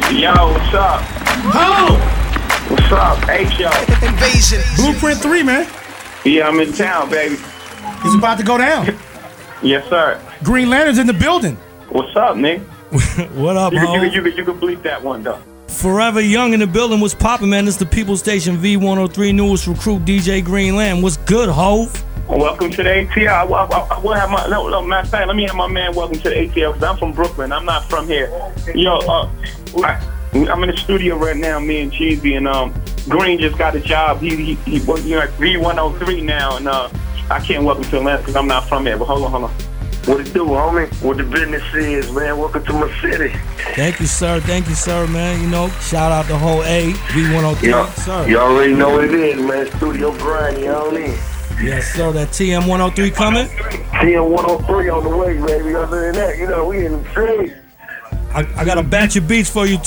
Yo, what's up? Ho! What's up? Hey, yo. Invasion. Blueprint 3, man. Yeah, I'm in town, baby. It's about to go down. Yes, sir. Green Lantern's in the building. What's up, nigga? What up, You ho? can bleep that one, though. Forever Young in the building. What's poppin', man? This is the People's Station V103 newest recruit, DJ Green Lantern. What's good, hove? Welcome to the ATL. I will have my no, matter of fact, let me have my man welcome to the ATL because I'm from Brooklyn. I'm not from here. Yo, I'm in the studio right now, me and Cheesy, and Green just got a job. He working at V103 now, and I can't welcome to Atlanta because I'm not from here. But hold on. What it do, homie? What the business is, man? Welcome to my city. Thank you, sir, man. You know, shout out the whole A, V103, sir. You already know what it is, man. Studio grind, you know what I mean? Yes, sir. That TM103 coming. TM103 on the way, baby. Other than that, you know, we in the trade. I got a batch of beats for you,